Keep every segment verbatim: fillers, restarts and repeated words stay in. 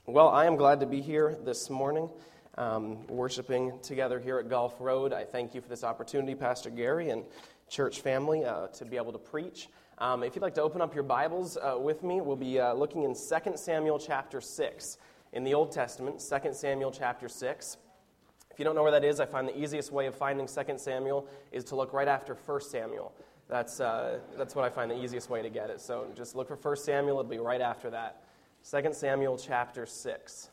Well, I am glad to be here this morning, um, worshiping together here at Gulf Road. I thank you for this opportunity, Pastor Gary and church family, uh, to be able to preach. Um, if you'd like to open up your Bibles uh, with me, we'll be uh, looking in Second Samuel chapter six. In the Old Testament, Second Samuel chapter six. If you don't know where that is, I find the easiest way of finding Second Samuel is to look right after First Samuel. That's uh, that's what I find the easiest way to get it. So just look for First Samuel, it'll be right after that. Second Samuel chapter six.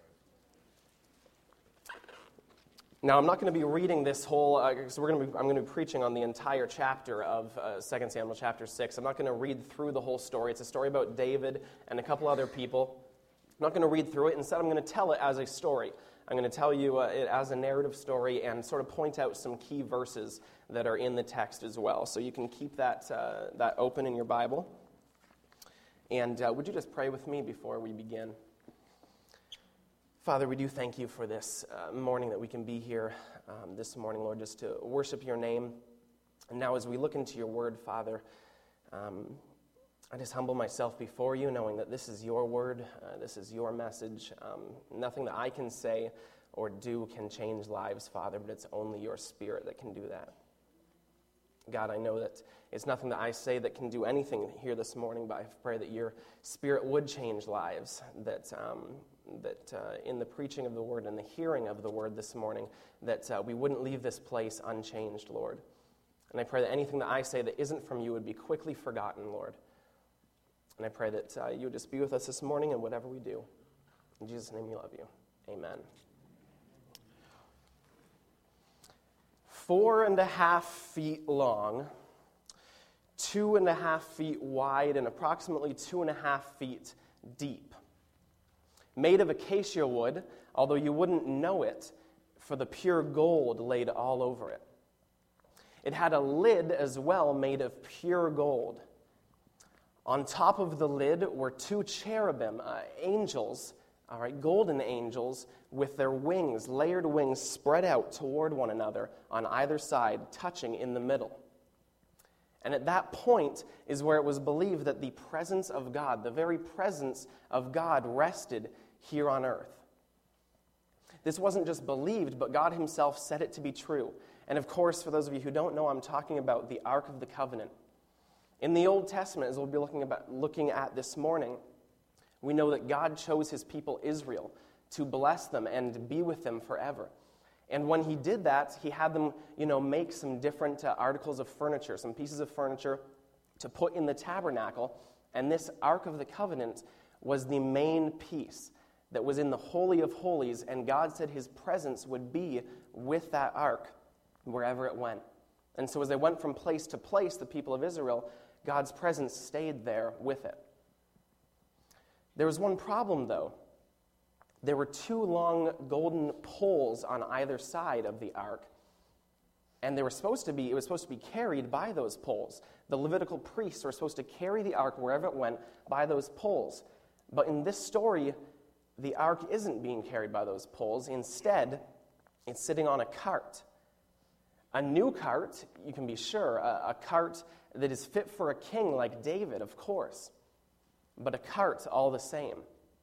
Now, I'm not going to be reading this whole, because uh, we're going to be, I'm going to be preaching on the entire chapter of uh, Second Samuel chapter six. I'm not going to read through the whole story. It's a story about David and a couple other people. I'm not going to read through it. Instead, I'm going to tell it as a story. I'm going to tell you uh, it as a narrative story and sort of point out some key verses that are in the text as well. So you can keep that uh, that open in your Bible. And uh, would you just pray with me before we begin? Father, we do thank you for this uh, morning that we can be here um, this morning, Lord, just to worship your name. And now as we look into your word, Father, um, I just humble myself before you, knowing that this is your word, uh, this is your message. Um, nothing that I can say or do can change lives, Father, but it's only your Spirit that can do that. God, I know that it's nothing that I say that can do anything here this morning, but I pray that your Spirit would change lives, that um, that uh, in the preaching of the word and the hearing of the word this morning, that uh, we wouldn't leave this place unchanged, Lord. And I pray that anything that I say that isn't from you would be quickly forgotten, Lord. And I pray that uh, you would just be with us this morning in whatever we do. In Jesus' name, we love you. Amen. Four and a half feet long, two and a half feet wide, and approximately two and a half feet deep. Made of acacia wood, although you wouldn't know it for the pure gold laid all over it. It had a lid as well made of pure gold. On top of the lid were two cherubim, uh, angels, all right, golden angels, with their wings, layered wings, spread out toward one another on either side, touching in the middle. And at that point is where it was believed that the presence of God, the very presence of God, rested here on earth. This wasn't just believed, but God himself said it to be true. And of course, for those of you who don't know, I'm talking about the Ark of the Covenant. In the Old Testament, as we'll be looking, about, looking at this morning, we know that God chose his people Israel to bless them and be with them forever. And when he did that, he had them, you know, make some different uh, articles of furniture, some pieces of furniture to put in the tabernacle. And this Ark of the Covenant was the main piece that was in the Holy of Holies, and God said his presence would be with that Ark wherever it went. And so as they went from place to place, the people of Israel, God's presence stayed there with it. There was one problem, though. There were two long golden poles on either side of the ark, and they were supposed to be, it was supposed to be carried by those poles. The Levitical priests were supposed to carry the ark wherever it went by those poles. But in this story, the ark isn't being carried by those poles. Instead, it's sitting on a cart. A new cart, you can be sure, a, a cart that is fit for a king like David, of course, but a cart all the same.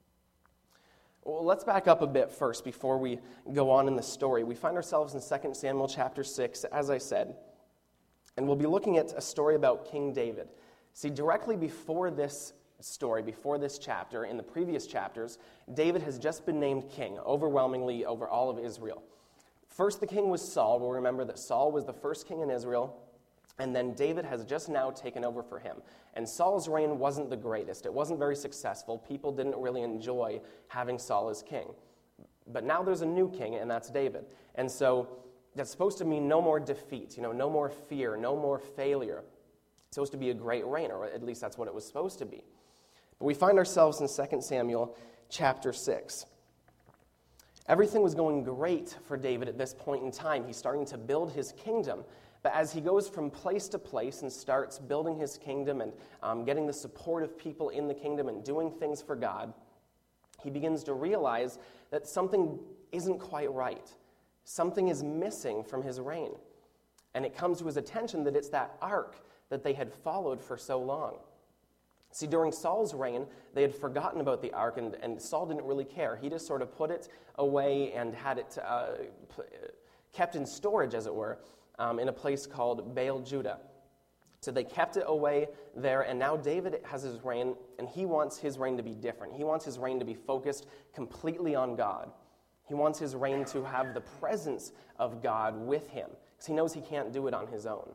Well, let's back up a bit first before we go on in the story. We find ourselves in Second Samuel chapter six, as I said, and we'll be looking at a story about King David. See, directly before this story, before this chapter, in the previous chapters, David has just been named king, overwhelmingly over all of Israel. First, the king was Saul. We'll remember that Saul was the first king in Israel, and then David has just now taken over for him. And Saul's reign wasn't the greatest. It wasn't very successful. People didn't really enjoy having Saul as king. But now there's a new king, and that's David. And so that's supposed to mean no more defeat, you know, no more fear, no more failure. It's supposed to be a great reign, or at least that's what it was supposed to be. But we find ourselves in Second Samuel chapter six. Everything was going great for David at this point in time. He's starting to build his kingdom. But as he goes from place to place and starts building his kingdom and um, getting the support of people in the kingdom and doing things for God, he begins to realize that something isn't quite right. Something is missing from his reign. And it comes to his attention that it's that ark that they had followed for so long. See, during Saul's reign, they had forgotten about the ark, and, and Saul didn't really care. He just sort of put it away and had it uh, p- kept in storage, as it were, um, in a place called Baal Judah. So they kept it away there, and now David has his reign, and he wants his reign to be different. He wants his reign to be focused completely on God. He wants his reign to have the presence of God with him, because he knows he can't do it on his own.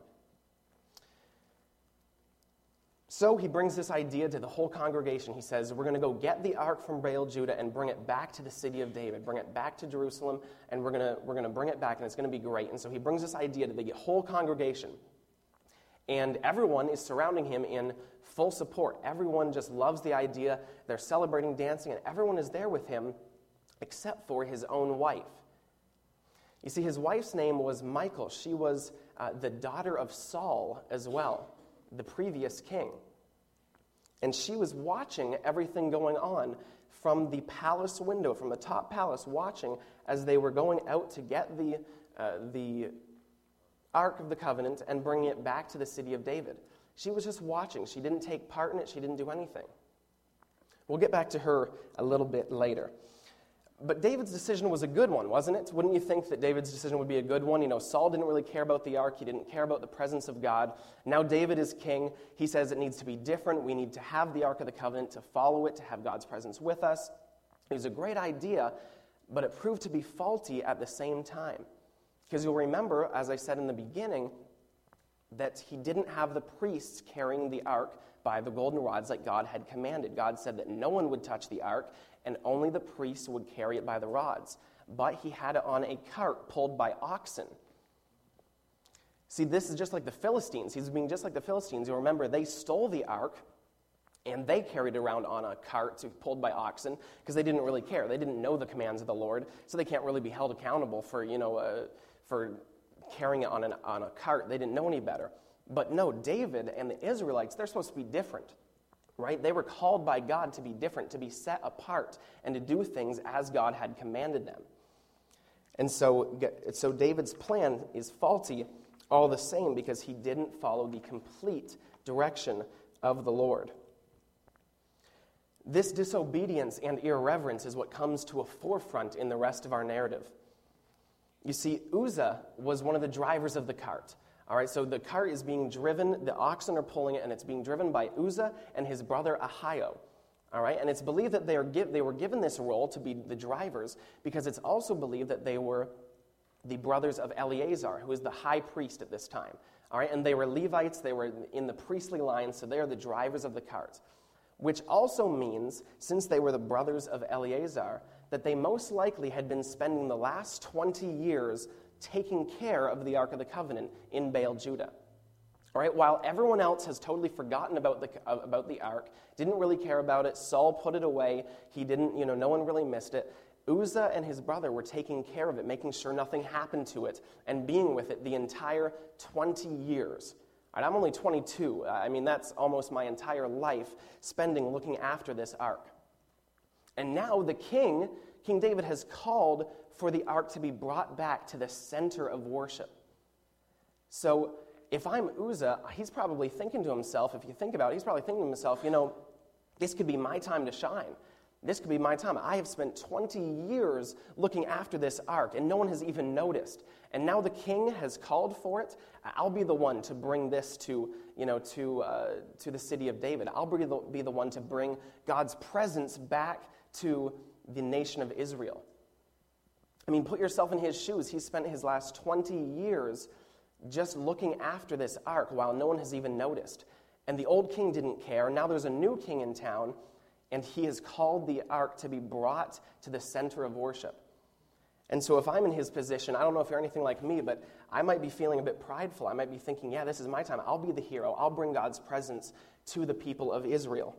So he brings this idea to the whole congregation. He says, we're going to go get the ark from Baal Judah and bring it back to the city of David, bring it back to Jerusalem, and we're going to, we're going to bring it back, and it's going to be great. And so he brings this idea to the whole congregation. And everyone is surrounding him in full support. Everyone just loves the idea. They're celebrating, dancing, and everyone is there with him except for his own wife. You see, his wife's name was Michal. She was uh, the daughter of Saul as well, the previous king. And she was watching everything going on from the palace window, from the top palace, watching as they were going out to get the, uh, the Ark of the Covenant and bringing it back to the city of David. She was just watching. She didn't take part in it. She didn't do anything. We'll get back to her a little bit later. But David's decision was a good one, wasn't it? Wouldn't you think that David's decision would be a good one? You know, Saul didn't really care about the ark. He didn't care about the presence of God. Now David is king. He says it needs to be different. We need to have the Ark of the Covenant, to follow it, to have God's presence with us. It was a great idea, but it proved to be faulty at the same time. Because you'll remember, as I said in the beginning, that he didn't have the priests carrying the ark by the golden rods like God had commanded. God said that no one would touch the ark, and only the priests would carry it by the rods. But he had it on a cart pulled by oxen. See, this is just like the Philistines. He's being just like the Philistines. You remember, they stole the ark, and they carried it around on a cart pulled by oxen because they didn't really care. They didn't know the commands of the Lord, so they can't really be held accountable for, you know, uh, for carrying it on, an, on a cart. They didn't know any better. But no, David and the Israelites, they're supposed to be different. Right? They were called by God to be different, to be set apart, and to do things as God had commanded them. And so, so David's plan is faulty all the same because he didn't follow the complete direction of the Lord. This disobedience and irreverence is what comes to a forefront in the rest of our narrative. You see, Uzzah was one of the drivers of the cart. All right, so the cart is being driven, the oxen are pulling it, and it's being driven by Uzzah and his brother Ahio. All right, and it's believed that they, are give, they were given this role to be the drivers because it's also believed that they were the brothers of Eleazar, who was the high priest at this time. All right, and they were Levites, they were in the priestly line, so they are the drivers of the cart. Which also means, since they were the brothers of Eleazar, that they most likely had been spending the last twenty years taking care of the Ark of the Covenant in Baal Judah. All right, while everyone else has totally forgotten about the about the Ark, didn't really care about it, Saul put it away, he didn't, you know, no one really missed it, Uzzah and his brother were taking care of it, making sure nothing happened to it, and being with it the entire twenty years. All right, I'm only twenty-two. I mean, that's almost my entire life spending looking after this Ark. And now the king, King David, has called for the ark to be brought back to the center of worship. So if I'm Uzzah, he's probably thinking to himself, if you think about it, he's probably thinking to himself, you know, this could be my time to shine. This could be my time. I have spent twenty years looking after this ark, and no one has even noticed. And now the king has called for it. I'll be the one to bring this to, you know, to uh, to the city of David. I'll be the, be the one to bring God's presence back to the nation of Israel. I mean, put yourself in his shoes. He spent his last twenty years just looking after this ark while no one has even noticed. And the old king didn't care. Now there's a new king in town, and he has called the ark to be brought to the center of worship. And so if I'm in his position, I don't know if you're anything like me, but I might be feeling a bit prideful. I might be thinking, yeah, this is my time. I'll be the hero. I'll bring God's presence to the people of Israel.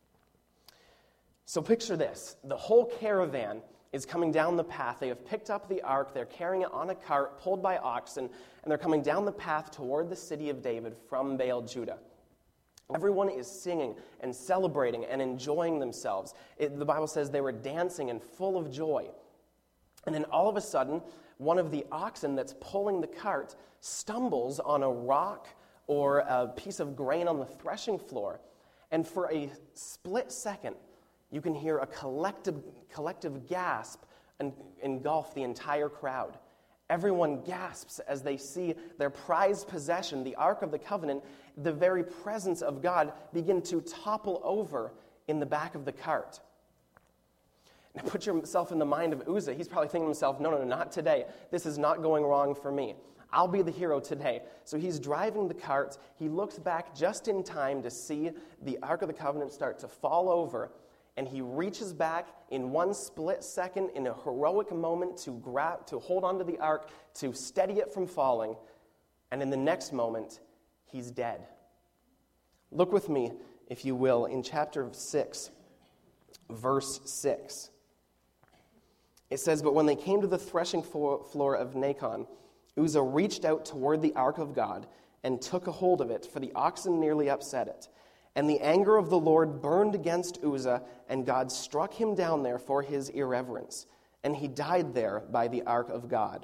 So picture this. The whole caravan is coming down the path. They have picked up the ark. They're carrying it on a cart pulled by oxen, and they're coming down the path toward the city of David from Baal Judah. Everyone is singing and celebrating and enjoying themselves. It, the Bible says they were dancing and full of joy. And then all of a sudden, one of the oxen that's pulling the cart stumbles on a rock or a piece of grain on the threshing floor. And for a split second, you can hear a collective, collective gasp en- engulf the entire crowd. Everyone gasps as they see their prized possession, the Ark of the Covenant, the very presence of God, begin to topple over in the back of the cart. Now put yourself in the mind of Uzzah. He's probably thinking to himself, no, no, no, not today. This is not going wrong for me. I'll be the hero today. So he's driving the cart. He looks back just in time to see the Ark of the Covenant start to fall over, and he reaches back in one split second in a heroic moment to grab, to hold onto the ark, to steady it from falling, and in the next moment, he's dead. Look with me, if you will, in chapter six, verse six. It says, "But when they came to the threshing floor of Nacon, Uzzah reached out toward the ark of God and took a hold of it, for the oxen nearly upset it. And the anger of the Lord burned against Uzzah, and God struck him down there for his irreverence. And he died there by the ark of God."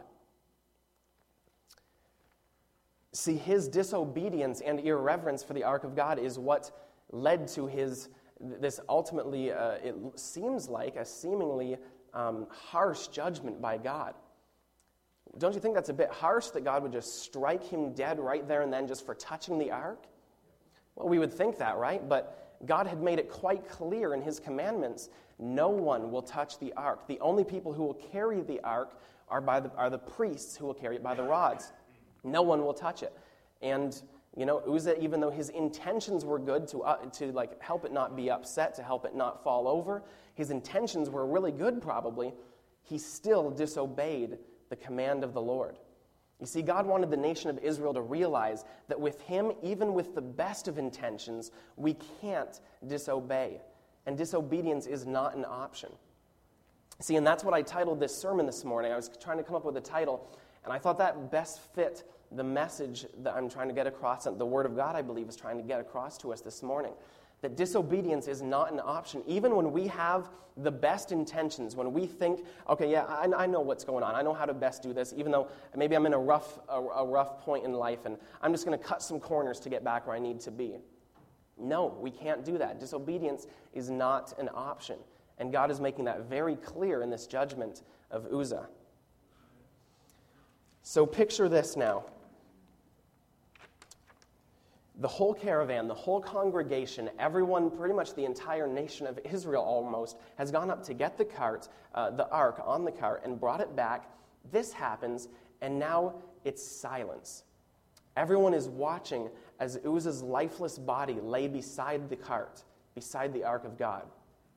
See, his disobedience and irreverence for the ark of God is what led to his, this ultimately, uh, it seems like, a seemingly um, harsh judgment by God. Don't you think that's a bit harsh that God would just strike him dead right there and then just for touching the ark? Well, we would think that, right? But God had made it quite clear in his commandments, no one will touch the ark. The only people who will carry the ark are, by the, are the priests who will carry it by the rods. No one will touch it. And, you know, Uzzah, even though his intentions were good to, uh, to like, help it not be upset, to help it not fall over, his intentions were really good probably, he still disobeyed the command of the Lord. You see, God wanted the nation of Israel to realize that with him, even with the best of intentions, we can't disobey. And disobedience is not an option. See, and that's what I titled this sermon this morning. I was trying to come up with a title, and I thought that best fit the message that I'm trying to get across, and the Word of God, I believe, is trying to get across to us this morning. That disobedience is not an option. Even when we have the best intentions, when we think, okay, yeah, I, I know what's going on. I know how to best do this, even though maybe I'm in a rough, a, a rough point in life, and I'm just going to cut some corners to get back where I need to be. No, we can't do that. Disobedience is not an option. And God is making that very clear in this judgment of Uzzah. So picture this now. The whole caravan, the whole congregation, everyone, pretty much the entire nation of Israel almost, has gone up to get the cart, uh, the ark on the cart, and brought it back. This happens, and now it's silence. Everyone is watching as Uzzah's lifeless body lay beside the cart, beside the ark of God.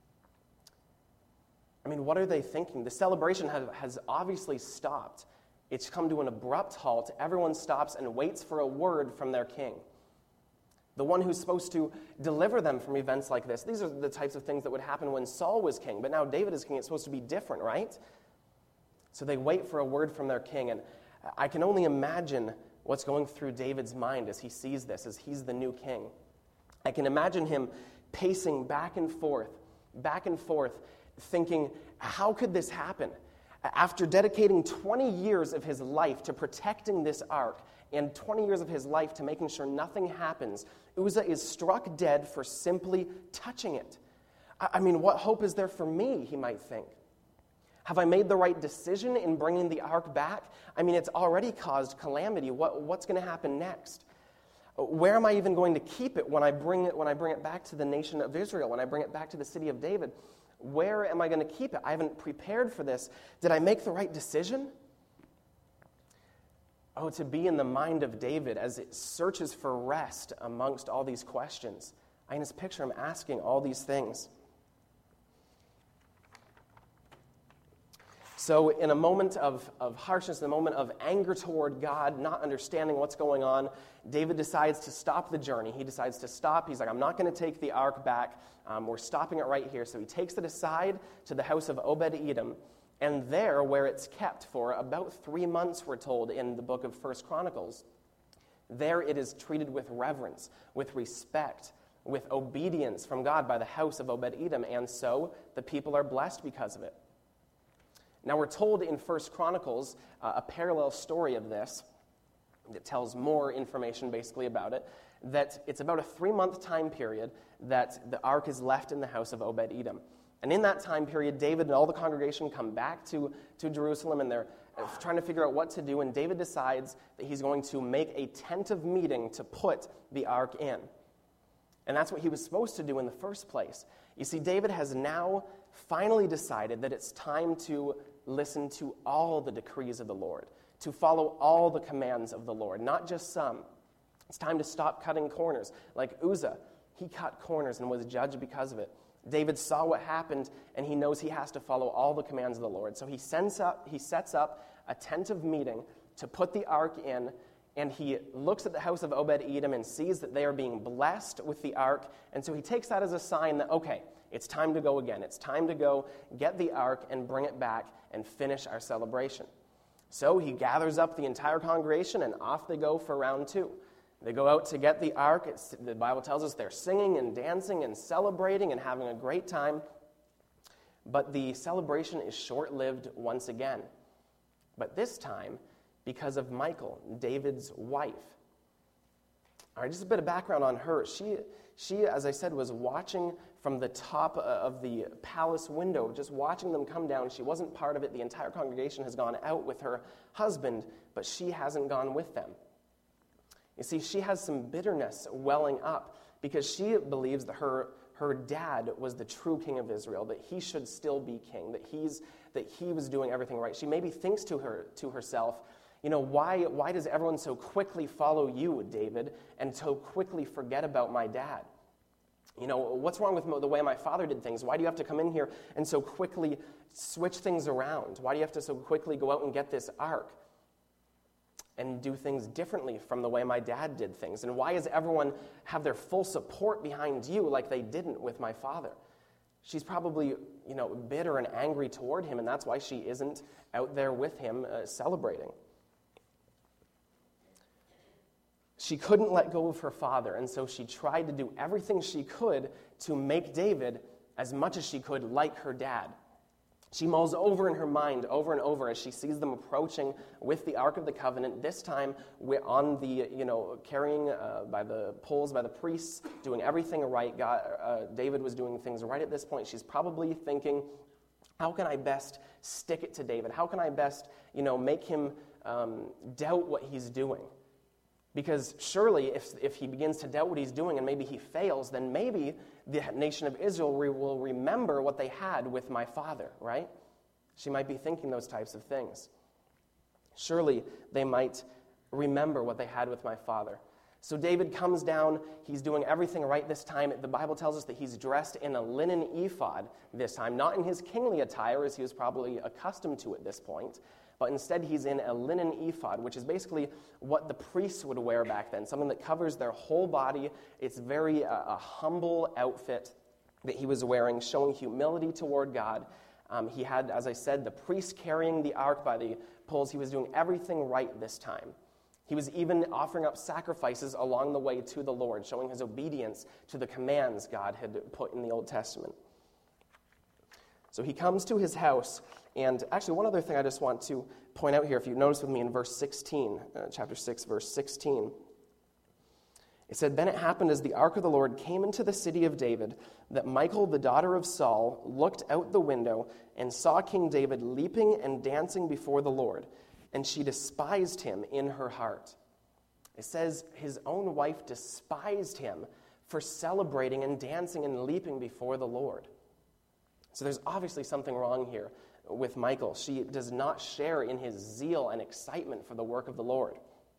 I mean, what are they thinking? The celebration has, has obviously stopped. It's come to an abrupt halt. Everyone stops and waits for a word from their king. The one who's supposed to deliver them from events like this. These are the types of things that would happen when Saul was king, but now David is king. It's supposed to be different, right? So they wait for a word from their king, and I can only imagine what's going through David's mind as he sees this, as he's the new king. I can imagine him pacing back and forth, back and forth, thinking, how could this happen? After dedicating twenty years of his life to protecting this ark, and twenty years of his life to making sure nothing happens, Uzzah is struck dead for simply touching it. I mean, what hope is there for me, he might think? Have I made the right decision in bringing the ark back? I mean, it's already caused calamity. What, what's going to happen next? Where am I even going to keep it when I bring it when I bring it back to the nation of Israel, when I bring it back to the city of David? Where am I going to keep it? I haven't prepared for this. Did I make the right decision? Oh, to be in the mind of David as it searches for rest amongst all these questions. I can just picture him asking all these things. So in a moment of, of harshness, in a moment of anger toward God, not understanding what's going on, David decides to stop the journey. He decides to stop. He's like, I'm not going to take the ark back. Um, we're stopping it right here. So he takes it aside to the house of Obed-Edom. And there, where it's kept for about three months, we're told in the book of First Chronicles, there it is treated with reverence, with respect, with obedience from God by the house of Obed-Edom. And so the people are blessed because of it. Now we're told in First Chronicles uh, a parallel story of this that tells more information basically about it. that it's about a three-month time period that the ark is left in the house of Obed-Edom. And in that time period, David and all the congregation come back to, to Jerusalem, and they're trying to figure out what to do, and David decides that he's going to make a tent of meeting to put the ark in. And that's what he was supposed to do in the first place. You see, David has now finally decided that it's time to listen to all the decrees of the Lord, to follow all the commands of the Lord, not just some. It's time to stop cutting corners. Like Uzzah, he cut corners and was judged because of it. David saw what happened, and he knows he has to follow all the commands of the Lord. So he sends up, he sets up a tent of meeting to put the ark in, and he looks at the house of Obed-Edom and sees that they are being blessed with the ark, and so he takes that as a sign that, okay, it's time to go again. It's time to go get the ark and bring it back and finish our celebration. So he gathers up the entire congregation, and off they go for round two. They go out to get the ark. It's, the Bible tells us they're singing and dancing and celebrating and having a great time. But the celebration is short-lived once again. But this time, because of Michal, David's wife. All right, just a bit of background on her. She, she, as I said, was watching from the top of the palace window, just watching them come down. She wasn't part of it. The entire congregation has gone out with her husband, but she hasn't gone with them. You see, she has some bitterness welling up because she believes that her, her dad was the true king of Israel, that he should still be king, that he's that he was doing everything right. She maybe thinks to her to herself, you know, why why does everyone so quickly follow you, David, and so quickly forget about my dad? You know, what's wrong with the way my father did things? Why do you have to come in here and so quickly switch things around? Why do you have to so quickly go out and get this ark and do things differently from the way my dad did things? And why does everyone have their full support behind you like they didn't with my father? She's probably, you know, bitter and angry toward him, and that's why she isn't out there with him uh, celebrating. She couldn't let go of her father, and so she tried to do everything she could to make David as much as she could like her dad. She mulls over in her mind over and over as she sees them approaching with the Ark of the Covenant, this time on the, you know, carrying uh, by the poles, by the priests, doing everything right. God, uh, David was doing things right at this point. She's probably thinking, how can I best stick it to David? How can I best, you know, make him um, doubt what he's doing? Because surely if, if he begins to doubt what he's doing and maybe he fails, then maybe the nation of Israel will remember what they had with my father, right? She might be thinking those types of things. Surely they might remember what they had with my father. So David comes down. He's doing everything right this time. The Bible tells us that he's dressed in a linen ephod this time, not in his kingly attire as he was probably accustomed to at this point, but instead he's in a linen ephod, which is basically what the priests would wear back then, something that covers their whole body. It's very uh, a humble outfit that he was wearing, showing humility toward God. Um, he had, as I said, the priests carrying the ark by the poles. He was doing everything right this time. He was even offering up sacrifices along the way to the Lord, showing his obedience to the commands God had put in the Old Testament. So he comes to his house, and actually one other thing I just want to point out here, if you notice with me in verse sixteen, uh, chapter six, verse sixteen, it said, "Then it happened as the ark of the Lord came into the city of David, that Michal, the daughter of Saul, looked out the window and saw King David leaping and dancing before the Lord, and she despised him in her heart." It says his own wife despised him for celebrating and dancing and leaping before the Lord. So there's obviously something wrong here with Michal. She does not share in his zeal and excitement for the work of the Lord.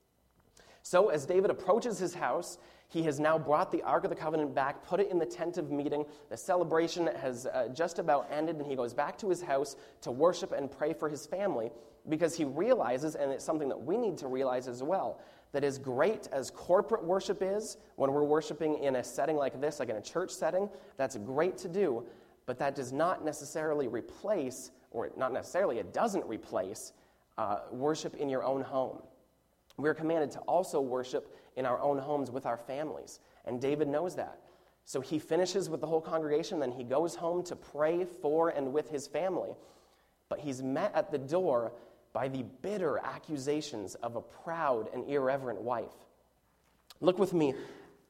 So as David approaches his house, he has now brought the Ark of the Covenant back, put it in the tent of meeting. The celebration has uh, just about ended, and he goes back to his house to worship and pray for his family, because he realizes, and it's something that we need to realize as well, that as great as corporate worship is, when we're worshiping in a setting like this, like in a church setting, that's great to do, but that does not necessarily replace, or not necessarily, it doesn't replace uh, worship in your own home. We're commanded to also worship in our own homes with our families, and David knows that. So he finishes with the whole congregation, then he goes home to pray for and with his family, but he's met at the door by the bitter accusations of a proud and irreverent wife. Look with me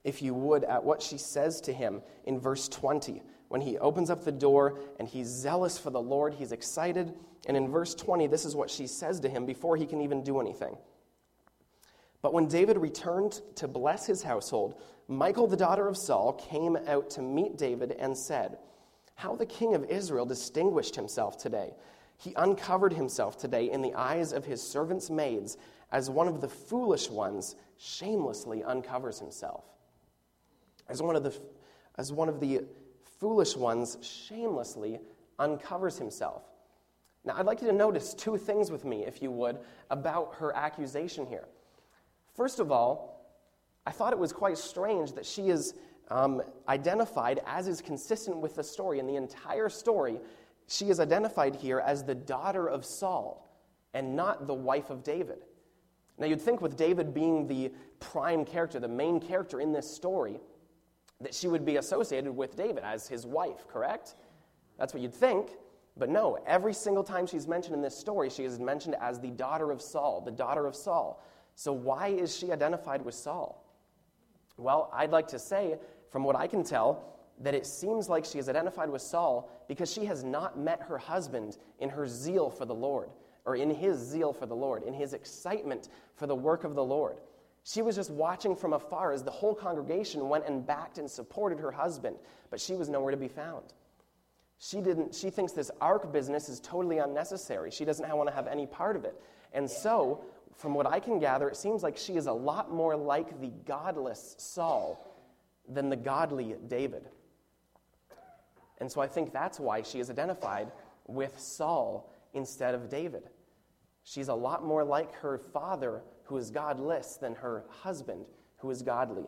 if you would, at what she says to him in verse twenty. When he opens up the door and he's zealous for the Lord, he's excited. And in verse twenty, this is what she says to him before he can even do anything. But when David returned to bless his household, Michal, the daughter of Saul, came out to meet David and said, "How the king of Israel distinguished himself today. He uncovered himself today in the eyes of his servants' maids, as one of the foolish ones shamelessly uncovers himself." As one of the, as one of the foolish ones shamelessly uncovers himself. Now, I'd like you to notice two things with me, if you would, about her accusation here. First of all, I thought it was quite strange that she is um, identified, as is consistent with the story. In the entire story, she is identified here as the daughter of Saul and not the wife of David. Now, you'd think with David being the prime character, the main character in this story, that she would be associated with David as his wife, correct? That's what you'd think. But no, every single time she's mentioned in this story, she is mentioned as the daughter of Saul, the daughter of Saul. So why is she identified with Saul? Well, I'd like to say, from what I can tell, that it seems like she is identified with Saul because she has not met her husband in her zeal for the Lord, or in his zeal for the Lord, in his excitement for the work of the Lord. She was just watching from afar as the whole congregation went and backed and supported her husband, but she was nowhere to be found. She didn't. She thinks this ark business is totally unnecessary. She doesn't want to have any part of it. And so, from what I can gather, it seems like she is a lot more like the godless Saul than the godly David. And so I think that's why she is identified with Saul instead of David. She's a lot more like her father, who is godless, than her husband, who is godly.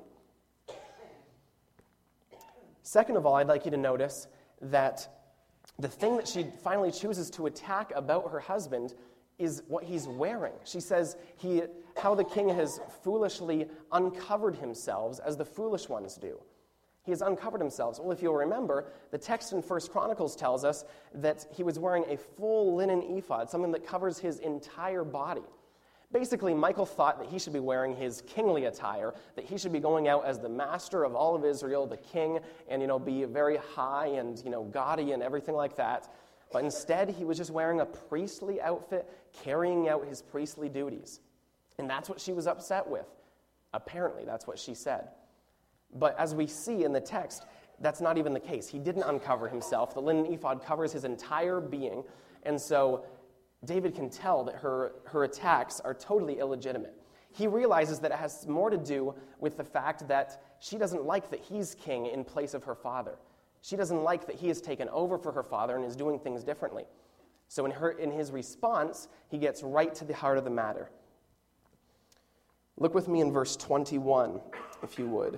Second of all, I'd like you to notice that the thing that she finally chooses to attack about her husband is what he's wearing. She says, he, how the king has foolishly uncovered himself as the foolish ones do. He has uncovered himself. Well, if you'll remember, the text in First Chronicles tells us that he was wearing a full linen ephod, something that covers his entire body. Basically, Michal thought that he should be wearing his kingly attire, that he should be going out as the master of all of Israel, the king, and, you know, be very high and, you know, gaudy and everything like that. But instead, he was just wearing a priestly outfit, carrying out his priestly duties. And that's what she was upset with. Apparently, that's what she said. But as we see in the text, that's not even the case. He didn't uncover himself. The linen ephod covers his entire being. And so David can tell that her, her attacks are totally illegitimate. He realizes that it has more to do with the fact that she doesn't like that he's king in place of her father. She doesn't like that he has taken over for her father and is doing things differently. So in her, in his response, he gets right to the heart of the matter. Look with me in verse twenty-one, if you would.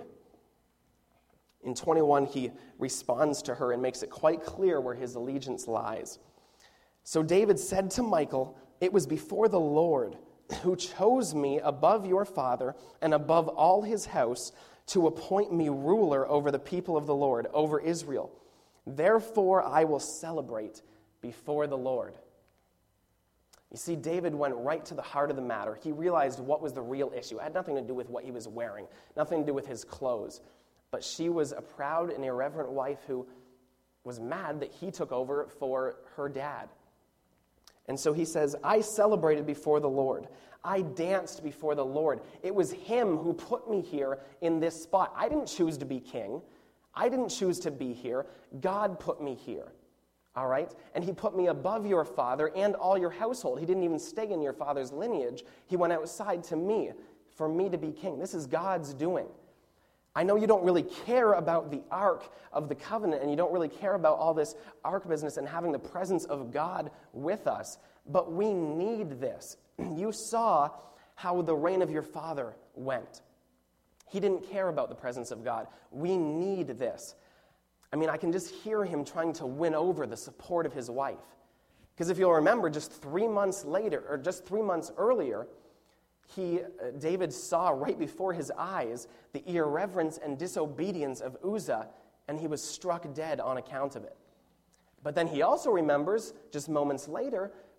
In twenty-one, he responds to her and makes it quite clear where his allegiance lies. So David said to Michal, "It was before the Lord who chose me above your father and above all his house to appoint me ruler over the people of the Lord, over Israel. Therefore I will celebrate before the Lord." You see, David went right to the heart of the matter. He realized what was the real issue. It had nothing to do with what he was wearing, nothing to do with his clothes. But she was a proud and irreverent wife who was mad that he took over for her dad. And so he says, "I celebrated before the Lord. I danced before the Lord. It was him who put me here in this spot. I didn't choose to be king. I didn't choose to be here. God put me here." All right? And he put me above your father and all your household. He didn't even stay in your father's lineage. He went outside to me for me to be king. This is God's doing. I know you don't really care about the Ark of the Covenant, and you don't really care about all this Ark business and having the presence of God with us, but we need this. You saw how the reign of your father went. He didn't care about the presence of God. We need this. I mean, I can just hear him trying to win over the support of his wife. Because if you'll remember, just three months later, or just three months earlier, He, uh, David saw right before his eyes the irreverence and disobedience of Uzzah, and he was struck dead on account of it. But then he also remembers, just moments later,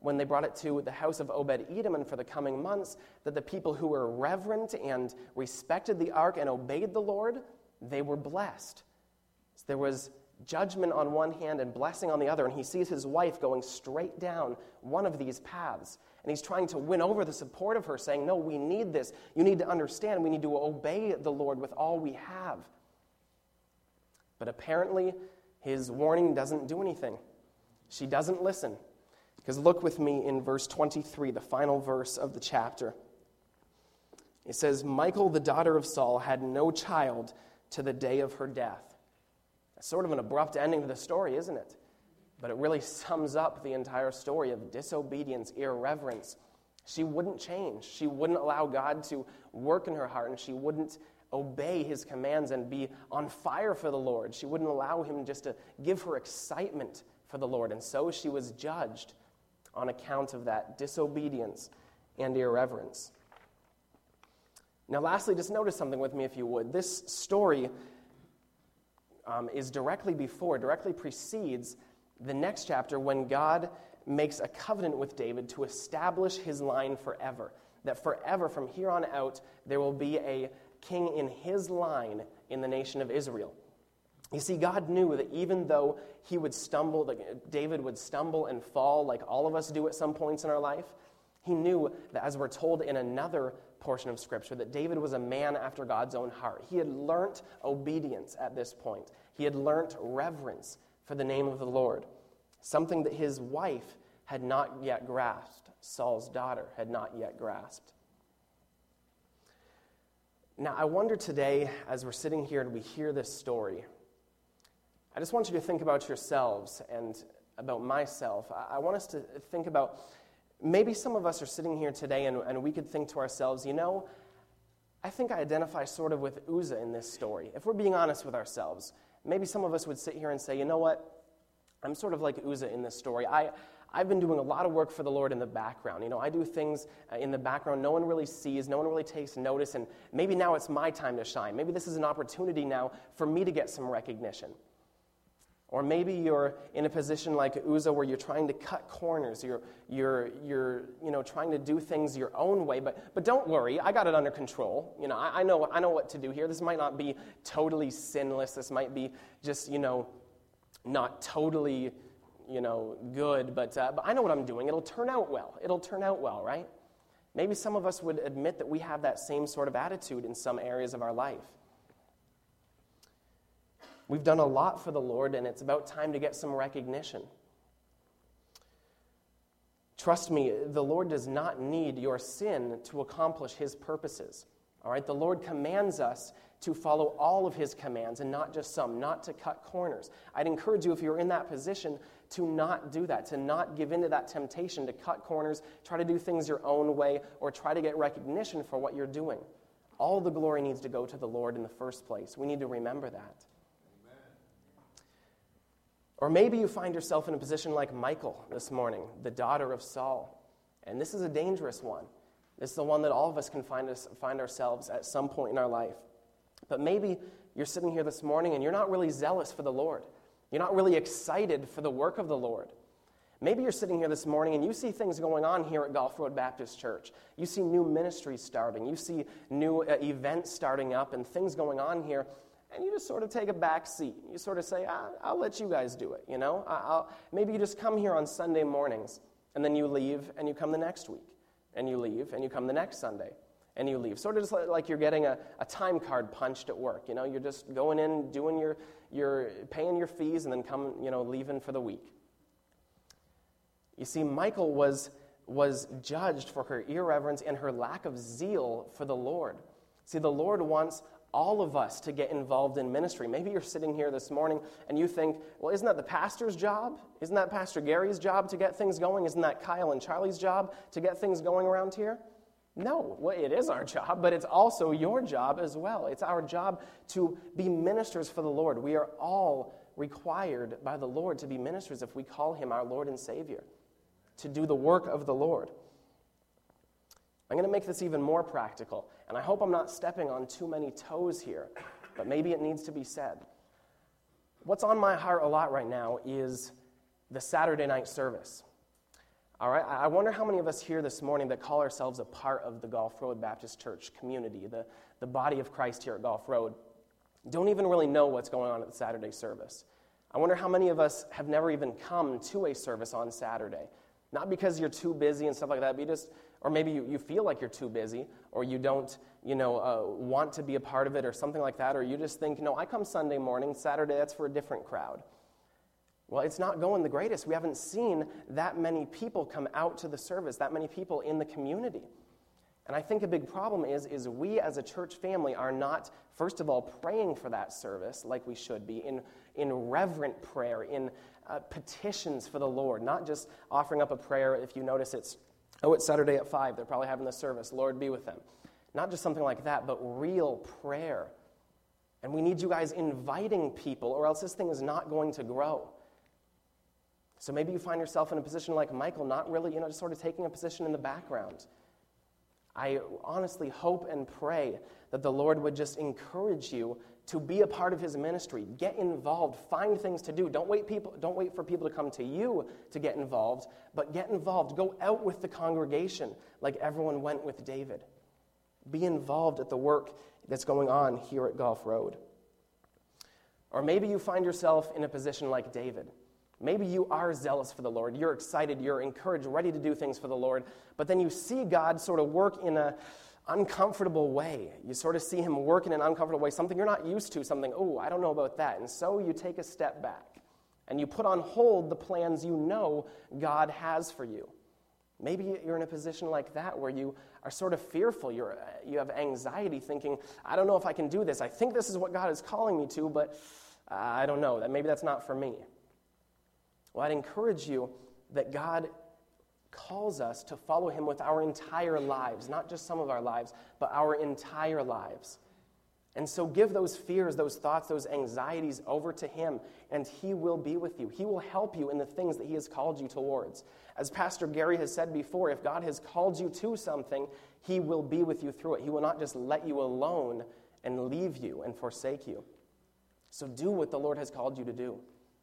when they brought it to the house of Obed-Edom and for the coming months, that the people who were reverent and respected the ark and obeyed the Lord, they were blessed. So there was judgment on one hand and blessing on the other, and he sees his wife going straight down one of these paths. And he's trying to win over the support of her, saying, no, we need this. You need to understand. We need to obey the Lord with all we have. But apparently, his warning doesn't do anything. She doesn't listen. Because look with me in verse twenty-three, the final verse of the chapter. It says, Michal, the daughter of Saul, had no child to the day of her death. That's sort of an abrupt ending to the story, isn't it? But it really sums up the entire story of disobedience, irreverence. She wouldn't change. She wouldn't allow God to work in her heart, and she wouldn't obey his commands and be on fire for the Lord. She wouldn't allow him just to give her excitement for the Lord. And so she was judged on account of that disobedience and irreverence. Now, lastly, just notice something with me, if you would. This story um, is directly before, directly precedes the next chapter when God makes a covenant with David to establish his line forever. That forever, from here on out, there will be a king in his line in the nation of Israel. You see, God knew that even though he would stumble, that David would stumble and fall like all of us do at some points in our life, he knew that, as we're told in another portion of Scripture, that David was a man after God's own heart. He had learnt obedience at this point. He had learnt reverence for the name of the Lord, something that his wife had not yet grasped. Saul's daughter had not yet grasped. Now, I wonder today, as we're sitting here and we hear this story, I just want you to think about yourselves and about myself. I want us to think about, maybe some of us are sitting here today and, and we could think to ourselves, you know, I think I identify sort of with Uzzah in this story. If we're being honest with ourselves, maybe some of us would sit here and say, you know what, I'm sort of like Uzzah in this story. I, I've been doing a lot of work for the Lord in the background. You know, I do things in the background no one really sees, no one really takes notice, and maybe now it's my time to shine. Maybe this is an opportunity now for me to get some recognition. Or maybe you're in a position like Uzzah where you're trying to cut corners. You're, you're, you're you know, trying to do things your own way. But, but don't worry, I got it under control. You know, I, I know, I know what to do here. This might not be totally sinless. This might be just, you know, not totally, you know, good. But, uh, but I know what I'm doing. It'll turn out well. It'll turn out well, right? Maybe some of us would admit that we have that same sort of attitude in some areas of our life. We've done a lot for the Lord, and it's about time to get some recognition. Trust me, the Lord does not need your sin to accomplish his purposes. All right, the Lord commands us to follow all of his commands and not just some, not to cut corners. I'd encourage you, if you're in that position, to not do that, to not give into that temptation to cut corners, try to do things your own way, or try to get recognition for what you're doing. All the glory needs to go to the Lord in the first place. We need to remember that. Or maybe you find yourself in a position like Michal this morning, the daughter of Saul. And this is a dangerous one. This is the one that all of us can find us find ourselves at some point in our life. But maybe you're sitting here this morning and you're not really zealous for the Lord. You're not really excited for the work of the Lord. Maybe you're sitting here this morning and you see things going on here at Gulf Road Baptist Church. You see new ministries starting. You see new uh, events starting up and things going on here. And you just sort of take a back seat. You sort of say, I'll, I'll let you guys do it, you know. I'll, maybe you just come here on Sunday mornings, and then you leave, and you come the next week. And you leave, and you come the next Sunday, and you leave. Sort of just like you're getting a, a time card punched at work, you know. You're just going in, doing your, your, paying your fees, and then come, you know, leaving for the week. You see, Michal was, was judged for her irreverence and her lack of zeal for the Lord. See, the Lord wants all of us to get involved in ministry. Maybe you're sitting here this morning and you think, well, isn't that the pastor's job? Isn't that Pastor Gary's job to get things going? Isn't that Kyle and Charlie's job to get things going around here? No, well, it is our job, but it's also your job as well. It's our job to be ministers for the Lord. We are all required by the Lord to be ministers if we call him our Lord and Savior, to do the work of the Lord. I'm going to make this even more practical, and I hope I'm not stepping on too many toes here, but maybe it needs to be said. What's on my heart a lot right now is the Saturday night service. All right, I wonder how many of us here this morning that call ourselves a part of the Gulf Road Baptist Church community, the, the body of Christ here at Gulf Road, don't even really know what's going on at the Saturday service. I wonder how many of us have never even come to a service on Saturday. Not because you're too busy and stuff like that, but you just, or maybe you, you feel like you're too busy, or you don't, you know, uh, want to be a part of it or something like that, or you just think, no, I come Sunday morning, Saturday, that's for a different crowd. Well, it's not going the greatest. We haven't seen that many people come out to the service, that many people in the community. And I think a big problem is, is we as a church family are not, first of all, praying for that service like we should be, in, in reverent prayer, in uh, petitions for the Lord, not just offering up a prayer. If you notice it's, oh, it's Saturday at five, they're probably having the service, Lord be with them. Not just something like that, but real prayer. And we need you guys inviting people, or else this thing is not going to grow. So maybe you find yourself in a position like Michael, not really, you know, just sort of taking a position in the background. I honestly hope and pray that the Lord would just encourage you to be a part of his ministry. Get involved. Find things to do. Don't wait people, don't wait for people to come to you to get involved, but get involved. Go out with the congregation like everyone went with David. Be involved at the work that's going on here at Gulf Road. Or maybe you find yourself in a position like David. Maybe you are zealous for the Lord. You're excited, you're encouraged, ready to do things for the Lord, but then you see God sort of work in an uncomfortable way. You sort of see him work in an uncomfortable way, something you're not used to, something, oh, I don't know about that. And so you take a step back, and you put on hold the plans you know God has for you. Maybe you're in a position like that where you are sort of fearful. You're, you have anxiety thinking, I don't know if I can do this. I think this is what God is calling me to, but uh, I don't know. That maybe that's not for me. Well, I'd encourage you that God calls us to follow him with our entire lives, not just some of our lives, but our entire lives. And so give those fears, those thoughts, those anxieties over to him, and he will be with you. He will help you in the things that he has called you towards. As Pastor Gary has said before, if God has called you to something, he will be with you through it. He will not just let you alone and leave you and forsake you. So do what the Lord has called you to do.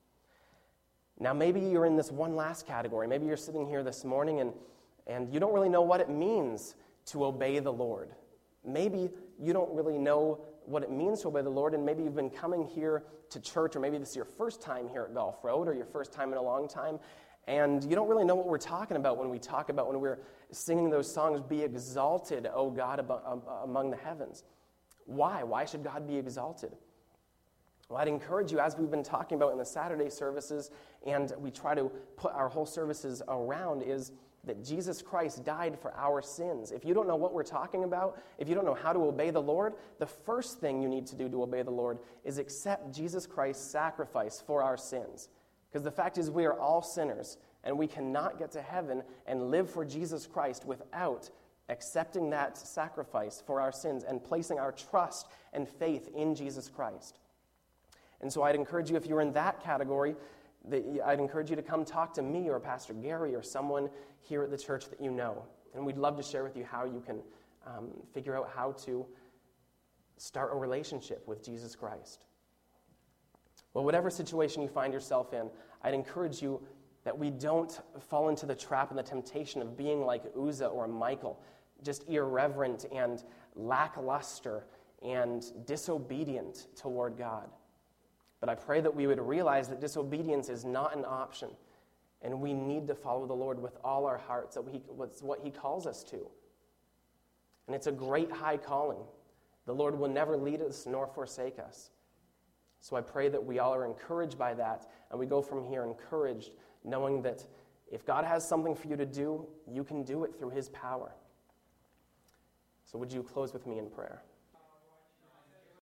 Now, maybe you're in this one last category. Maybe you're sitting here this morning and, and you don't really know what it means to obey the Lord. Maybe you don't really know what it means to obey the Lord, and maybe you've been coming here to church, or maybe this is your first time here at Gulf Road, or your first time in a long time, and you don't really know what we're talking about when we talk about, when we're singing those songs, be exalted, O God, among the heavens. Why? Why should God be exalted? Well, I'd encourage you, as we've been talking about in the Saturday services, and we try to put our whole services around, is that Jesus Christ died for our sins. If you don't know what we're talking about, if you don't know how to obey the Lord, the first thing you need to do to obey the Lord is accept Jesus Christ's sacrifice for our sins. Because the fact is, we are all sinners, and we cannot get to heaven and live for Jesus Christ without accepting that sacrifice for our sins and placing our trust and faith in Jesus Christ. And so I'd encourage you, if you're in that category, that I'd encourage you to come talk to me or Pastor Gary or someone here at the church that you know. And we'd love to share with you how you can um, figure out how to start a relationship with Jesus Christ. Well, whatever situation you find yourself in, I'd encourage you that we don't fall into the trap and the temptation of being like Uzzah or Michael, just irreverent and lackluster and disobedient toward God. But I pray that we would realize that disobedience is not an option, and we need to follow the Lord with all our hearts. That That's what he calls us to. And it's a great high calling. The Lord will never lead us nor forsake us. So I pray that we all are encouraged by that, and we go from here encouraged, knowing that if God has something for you to do, you can do it through his power. So would you close with me in prayer?